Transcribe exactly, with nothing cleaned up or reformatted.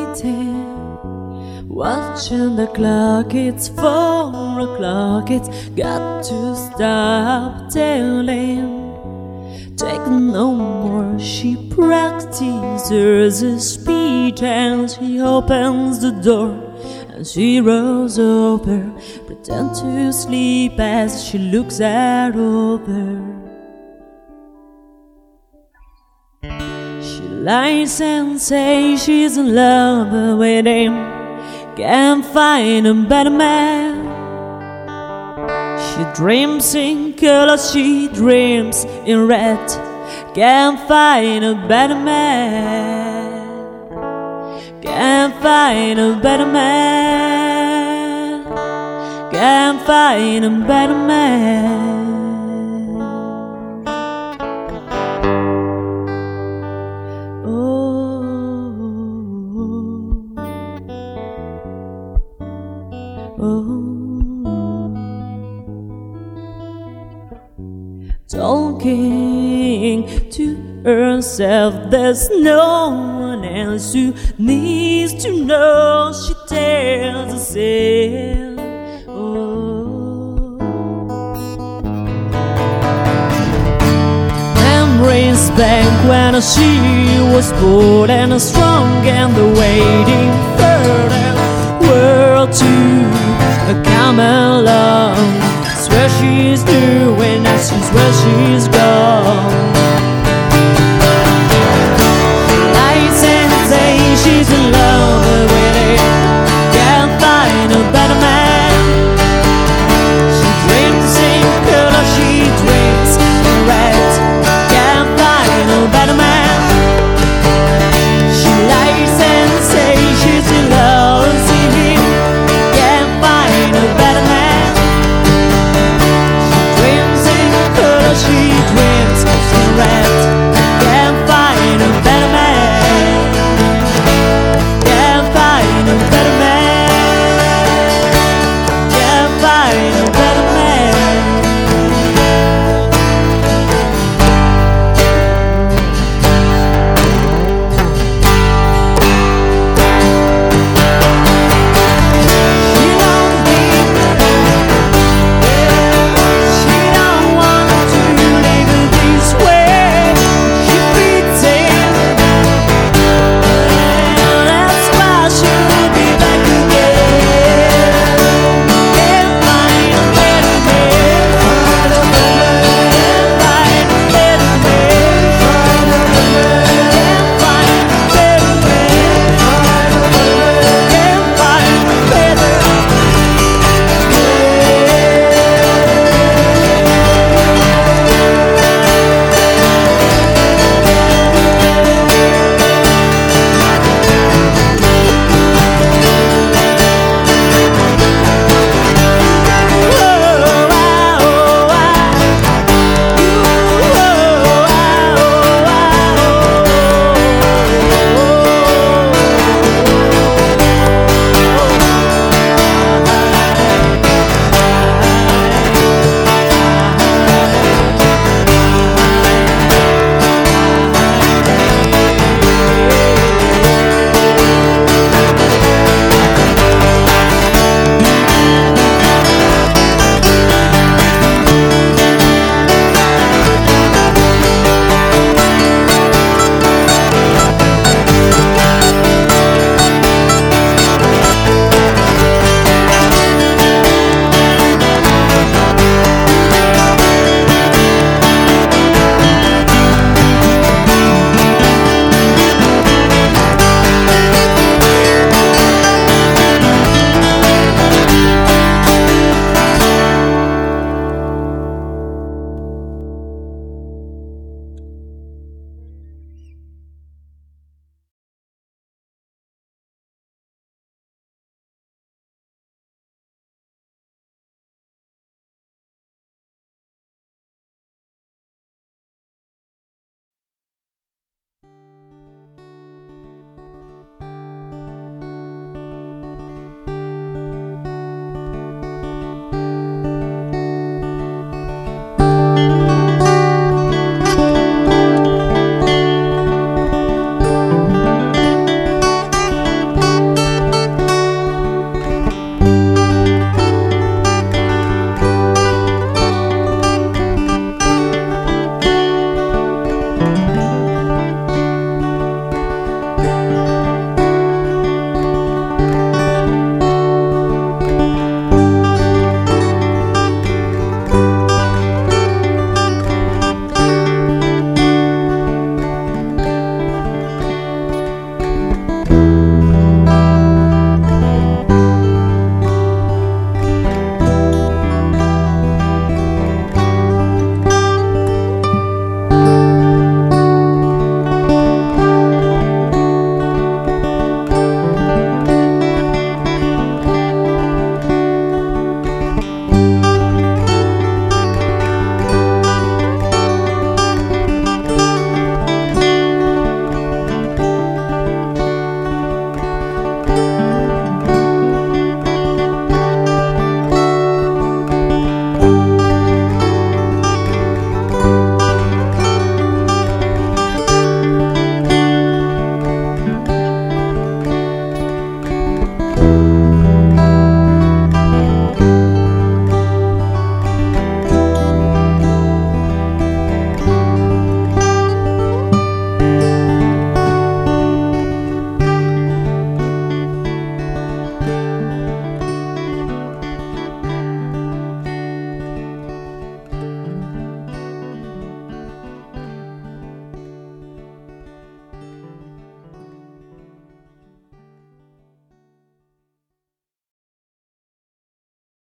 waiting, watching the clock. It's four o'clock. It's got to stop telling. Take no more. She practices her speech and she opens the door and she rolls over, pretend to sleep as she looks at over. She lies and says she's in love with him, can't find a better man. She dreams in color, she dreams in red, can't find a better man. Can't find a better man. Can't find a better man. Oh, talking to herself, there's no one else who needs to know. She tells herself, oh. Memories back when she was bold and strong, and the waiting for the world to come along. It's where she's doing, and she's where she's gone.